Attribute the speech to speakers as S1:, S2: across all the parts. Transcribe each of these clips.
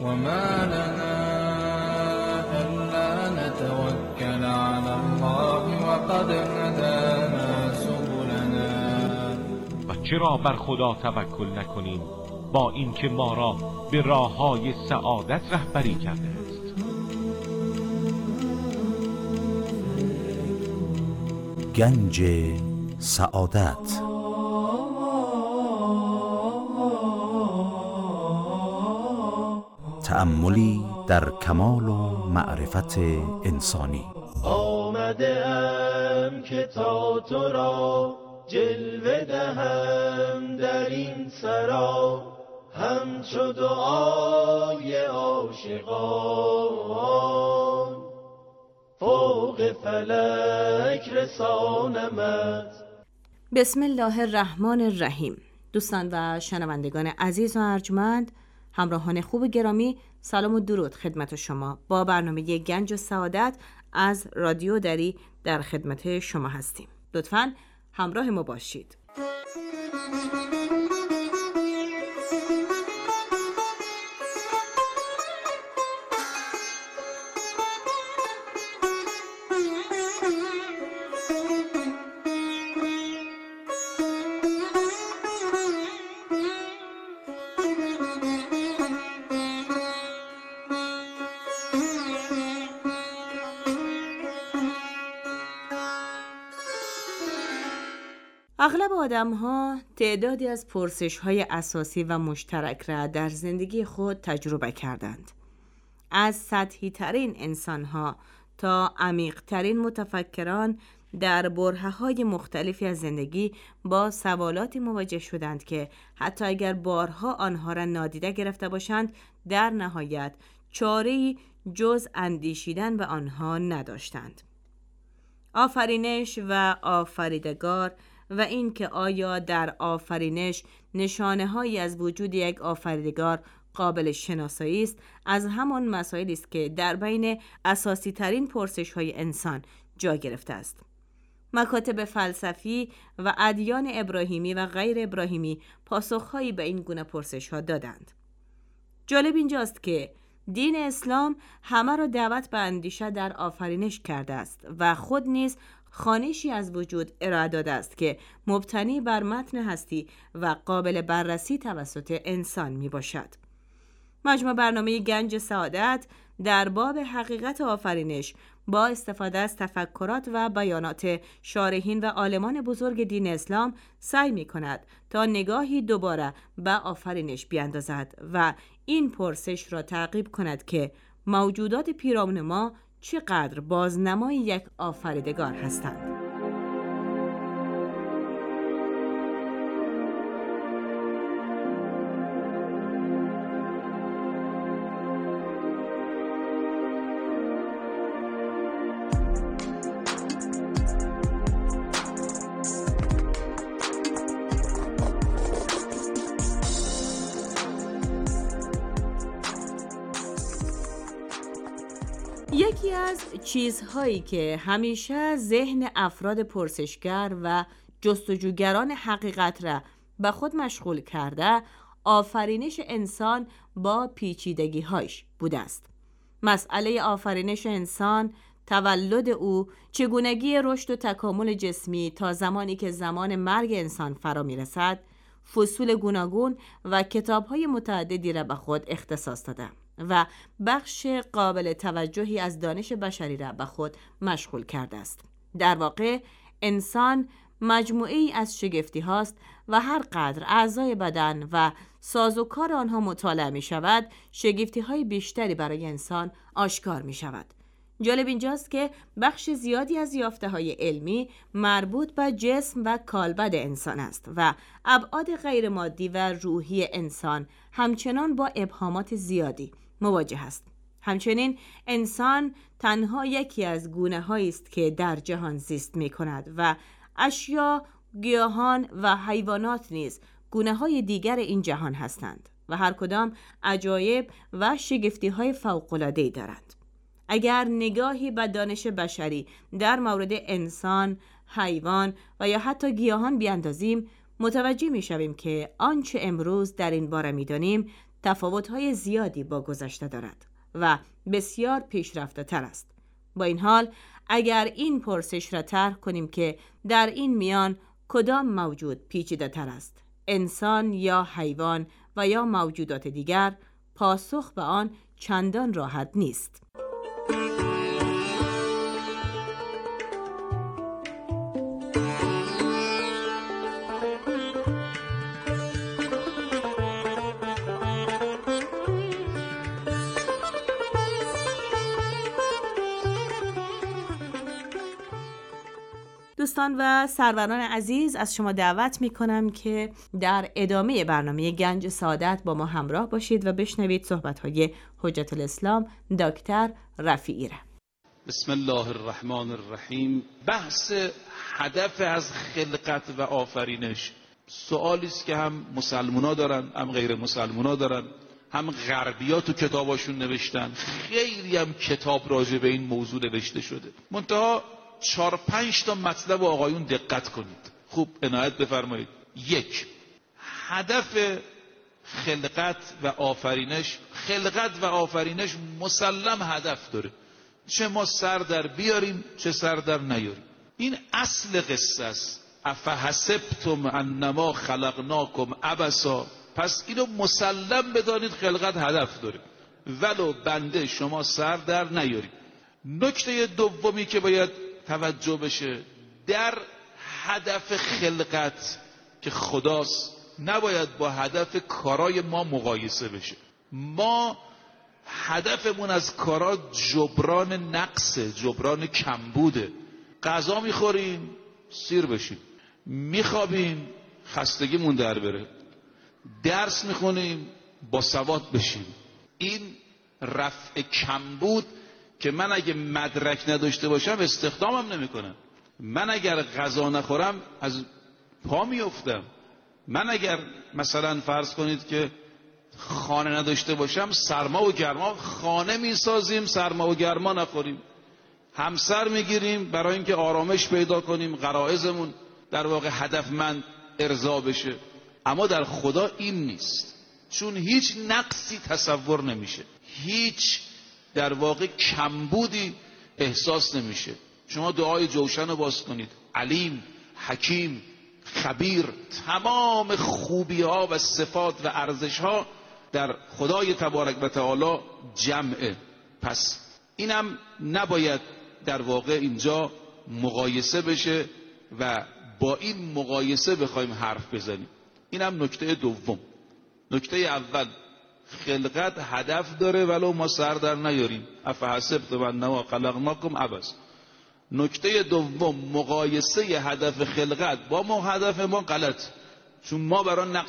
S1: وما لنا ألا نتوكل على الله وقد هدانا سبلنا.
S2: و چرا بر خدا توکل نکنیم با اینکه ما را به راه‌های سعادت رهبری کرده است.
S3: گنج سعادت. تأملی در کمال و معرفت انسانی.
S4: آمده ام که تا تو را جلوه دهم در این سرا، همچو دعای عاشقان فوق فلک رسانمت.
S5: بسم الله الرحمن الرحیم. دوستان و شنوندگان عزیز و ارجمند، همراهان خوب گرامی، سلام و درود خدمت شما. با برنامه گنج سعادت از رادیو دری در خدمت شما هستیم. لطفاً همراه ما باشید. اغلب آدم‌ها تعدادی از پرسش‌های اساسی و مشترک را در زندگی خود تجربه کردند. از سطحی ترین انسان‌ها تا عمیق ترین متفکران در برهه‌های مختلفی از زندگی با سوالاتی مواجه شدند که حتی اگر بارها آنها را نادیده گرفته باشند، در نهایت چاره‌ای جز اندیشیدن به آنها نداشتند. آفرینش و آفریدگار و این که آیا در آفرینش نشانه‌هایی از وجود یک آفریدگار قابل شناسایی است، از همان مسائلی است که در بین اساسی ترین پرسش‌های انسان جا گرفته است. مکاتب فلسفی و ادیان ابراهیمی و غیر ابراهیمی پاسخ‌هایی به این گونه پرسش‌ها دادند. جالب اینجاست که دین اسلام همه را دعوت به اندیشه در آفرینش کرده است و خود نیز خوانشی از وجود ارائه داده است که مبتنی بر متن هستی و قابل بررسی توسط انسان می باشد. مجموع برنامه گنج سعادت در باب حقیقت آفرینش با استفاده از تفکرات و بیانات شارحین و عالمان بزرگ دین اسلام سعی می کند تا نگاهی دوباره به آفرینش بیاندازد و این پرسش را تعقیب کند که موجودات پیرامون ما چقدر بازنمای یک آفریدگار هستند. یکی از چیزهایی که همیشه ذهن افراد پرسشگر و جستجوگران حقیقت را به خود مشغول کرده، آفرینش انسان با پیچیدگی‌هایش بوده است. مسئله آفرینش انسان، تولد او، چگونگی رشد و تکامل جسمی تا زمانی که زمان مرگ انسان فرا می‌رسد، فصول گوناگون و کتاب‌های متعددی را به خود اختصاص داده و بخش قابل توجهی از دانش بشری را به خود مشغول کرده است. در واقع انسان مجموعه‌ای از شگفتی هاست و هر قدر اعضای بدن و سازوکار آنها مطالعه می شود، شگفتی های بیشتری برای انسان آشکار می شود. جالب اینجاست که بخش زیادی از یافته های علمی مربوط به جسم و کالبد انسان است و ابعاد غیر مادی و روحی انسان همچنان با ابهامات زیادی مواجه است. همچنین انسان تنها یکی از گونه هایی است که در جهان زیست می کند و اشیا، گیاهان و حیوانات نیز گونه های دیگر این جهان هستند و هر کدام عجایب و شگفتی های فوق العاده دارند. اگر نگاهی به دانش بشری در مورد انسان، حیوان و یا حتی گیاهان بیاندازیم، متوجه می شویم که آنچه امروز در این باره می دانیم تفاوت‌های زیادی با گذشته دارد و بسیار پیشرفته تر است. با این حال اگر این پرسش را طرح کنیم که در این میان کدام موجود پیچیده تر است، انسان یا حیوان و یا موجودات دیگر، پاسخ به آن چندان راحت نیست. دوستان و سروران عزیز، از شما دعوت می کنم که در ادامه برنامه گنج سعادت با ما همراه باشید و بشنوید صحبت‌های حجت الاسلام دکتر رفیعی را.
S6: بسم الله الرحمن الرحیم. بحث هدف از خلقت و آفرینش سوالی است که هم مسلمونا دارن، هم غیر مسلمونا دارن، هم غربی‌ها تو کتاباشون نوشتن، خیلی هم کتاب راجع به این موضوع نوشته شده. منتها 4-5 تا مطلب آقایون دقت کنید، خوب عنایت بفرمایید. 1. هدف خلقت و آفرینش. خلقت و آفرینش مسلم هدف داره، چه ما سر در بیاریم چه سر در نیاریم. این اصل قصه است. افحسبتم انما خلقناکم عبثا. پس اینو مسلم بدانید، خلقت هدف داره ولو بنده شما سر در نیارید. نکته دومی که باید توجه بشه، در هدف خلقت که خداست نباید با هدف کارای ما مقایسه بشه. ما هدفمون از کارا جبران نقصه، جبران کمبوده. غذا میخوریم سیر بشیم، میخوابیم خستگیمون در بره، درس میخونیم با سواد بشیم. این رفع کمبود که من اگه مدرک نداشته باشم استخدامم نمیکنم. من اگر غذا نخورم از پا میافتم. من اگر مثلا فرض کنید که خانه نداشته باشم، سرما و گرما خانه میسازیم، سرما و گرما نخوریم. همسر میگیریم برای اینکه آرامش پیدا کنیم، غرایزمون در واقع هدفمند ارضا بشه. اما در خدا این نیست، چون هیچ نقصی تصور نمیشه، هیچ در واقع کمبودی احساس نمیشه. شما دعای جوشن رو باز کنید، علیم، حکیم، خبیر، تمام خوبی ها و صفات و ارزش ها در خدای تبارک و تعالی جمعه. پس اینم نباید در واقع اینجا مقایسه بشه و با این مقایسه بخوایم حرف بزنیم. اینم نکته دوم. نکته اول، خلقت هدف داره ولو ما سر در نیاریم. افحسبتم انما خلقناکم عبث. نکته دوم، مقایسه هدف خلقت با ما هدف ما غلط، چون ما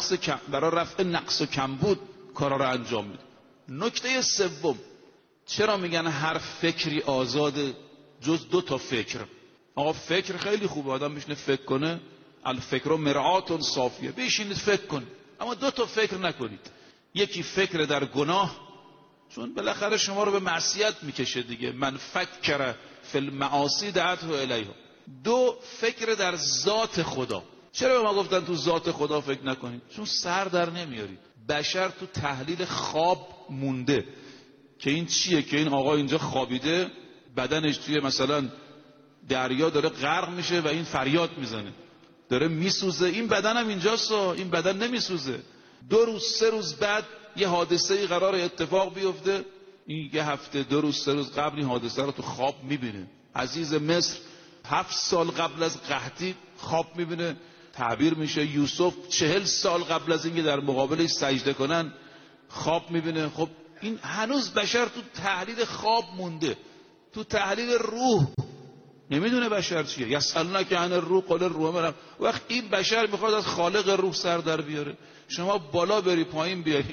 S6: برای رفع نقص و کمبود کارا رو انجام میدیم. نکته سوم، چرا میگن هر فکری آزاده جز 2 تا فکر؟ آقا فکر خیلی خوبه، آدم بشینه فکر کنه، الفکر مرآت صافیه، بشینید فکر کنید، اما 2 تا فکر نکنید. یکی فکر در گناه، چون بالاخره شما رو به معصیت میکشه دیگه، من فکر فی المعاصی دعته الیها. 2 فکر در ذات خدا. چرا به ما گفتن تو ذات خدا فکر نکنید؟ چون سر در نمیارید. بشر تو تحلیل خواب مونده که این چیه، که این آقا اینجا خوابیده، بدنش توی مثلا دریا داره غرق میشه و این فریاد میزنه، داره میسوزه، این بدن هم اینجاست، این بدن نمیسوزه. 2 روز 3 روز بعد یه حادثه‌ای قرار اتفاق بیفته، این 1 هفته 2 روز 3 روز قبل این حادثه رو تو خواب میبینه. عزیز مصر 7 سال قبل از قحطی خواب میبینه، تعبیر میشه یوسف 40 سال قبل از اینکه در مقابلش سجده کنن خواب میبینه. خب این هنوز بشر تو تحلیل خواب مونده، تو تحلیل روح نمیدونه بشر چیه. یسألونک عن الروح قل الروح من. وقت این بشر میخواد از خالق روح سر در بیاره، شما بالا بری پایین بیاری،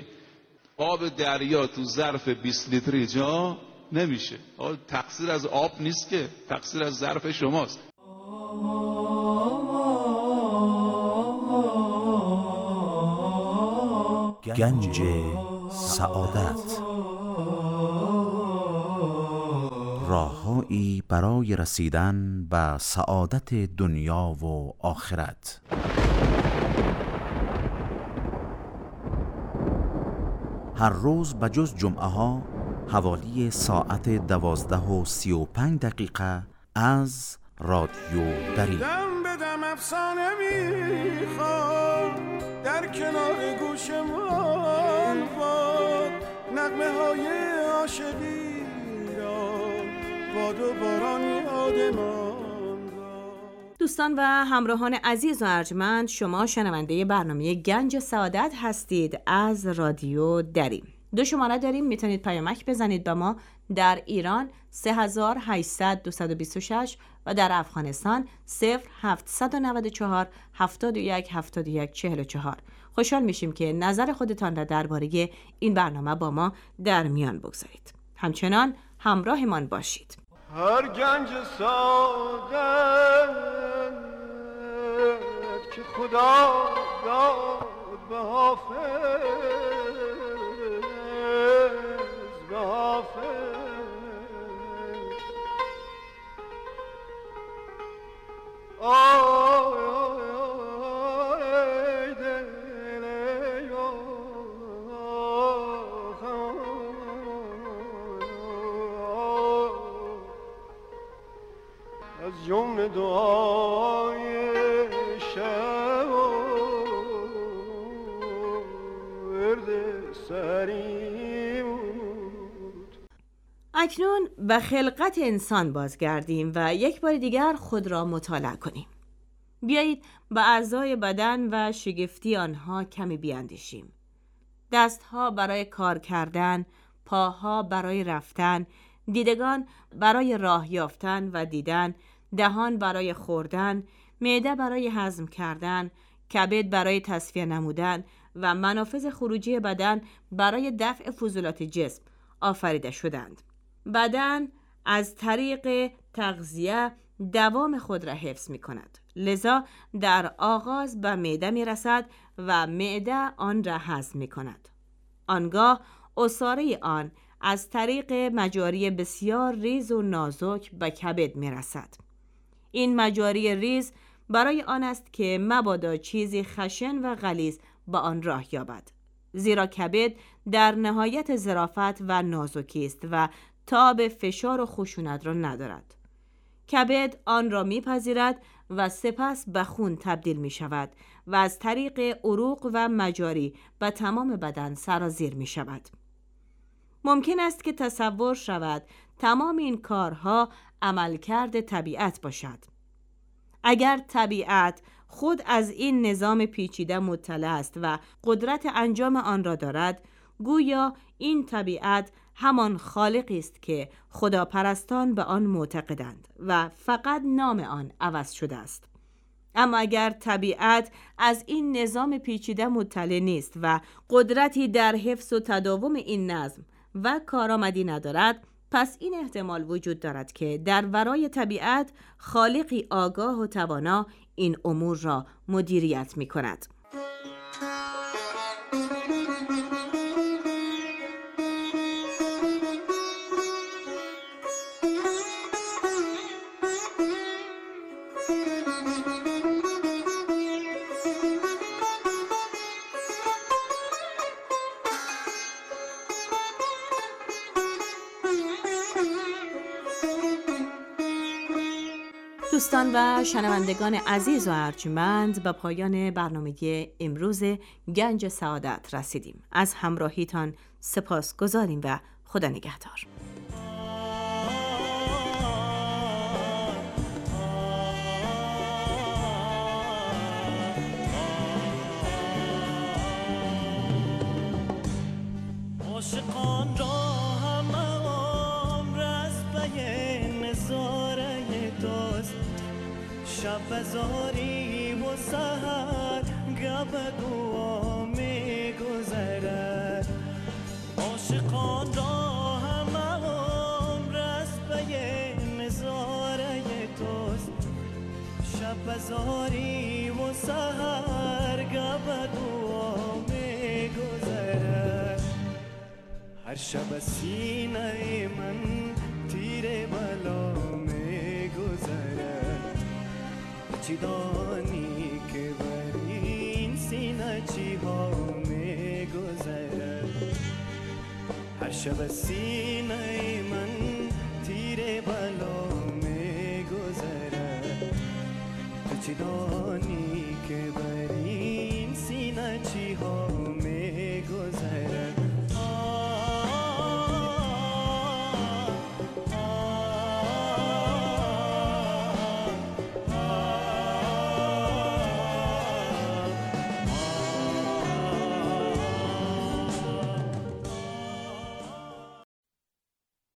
S6: آب دریا تو ظرف 20 لیتری جا نمیشه. تقصیر از آب نیست که، تقصیر از ظرف شماست.
S3: گنج سعادت، راههایی برای رسیدن به سعادت دنیا و آخرت. هر روز بجز جمعه ها حوالی ساعت 12:35 از رادیو دری.
S7: دم به دم افسانه میخواد در کنار گوشمان باد، نغمه های عاشقی را باد و باران یادمان.
S5: دوستان و همراهان عزیز و ارجمند، شما شنونده برنامه گنج سعادت هستید از رادیو دری. 2 شماره داریم، میتونید پیامک بزنید به ما در ایران 3800-226 و در افغانستان 0794 71 71 44. خوشحال میشیم که نظر خودتان را درباره این برنامه با ما در میان بگذارید. همچنان همراهمان باشید.
S4: هر گنج سعادت که خدا داد به حافظ، به حافظ، از جمله دعای شب و ورد سری بود.
S5: اکنون به خلقت انسان بازگردیم و یک بار دیگر خود را مطالعه کنیم. بیایید به اعضای بدن و شگفتی آنها کمی بیاندیشیم. دستها برای کار کردن، پاها برای رفتن، دیدگان برای راه یافتن و دیدن، دهان برای خوردن، معده برای هضم کردن، کبد برای تصفیه نمودن و منافذ خروجی بدن برای دفع فضولات جسم آفریده شدند. بدن از طریق تغذیه دوام خود را حفظ می کند. لذا در آغاز به معده می رسد و معده آن را هضم می کند. آنگاه عصاره آن از طریق مجاری بسیار ریز و نازک به کبد می رسد. این مجاری ریز برای آن است که مبادا چیزی خشن و غلیظ به آن راه یابد، زیرا کبد در نهایت ظرافت و نازکی است و تاب فشار و خشونت را ندارد. کبد آن را میپذیرد و سپس به خون تبدیل می شود و از طریق عروق و مجاری به تمام بدن سرازیر می شود. ممکن است که تصور شود تمام این کارها عملکرد طبیعت باشد. اگر طبیعت خود از این نظام پیچیده مطلع است و قدرت انجام آن را دارد، گویا این طبیعت همان خالقی است که خداپرستان به آن معتقدند و فقط نام آن عوض شده است. اما اگر طبیعت از این نظام پیچیده مطلع نیست و قدرتی در حفظ و تداوم این نظم و کارآمدی ندارد، پس این احتمال وجود دارد که در ورای طبیعت خالقی آگاه و توانا این امور را مدیریت می کند. دوستان و شنوندگان عزیز و ارجمند، به پایان برنامه امروز گنج سعادت رسیدیم. از همراهیتان سپاسگزاریم و خدا نگهدار.
S4: عاشقان را همه عمر از پی نظاره دوست، شب بزاری و سحر گپ دعا می گذرد. عاشقان را همه عمر از پی نظاره دوست، شب بزاری و سحر گپ دعا می گذرد. هر شب سینه من تیر بلا می گذرد. چی دانی که بر این سینه چی ها می گذرد. شب سینه من تیر بلا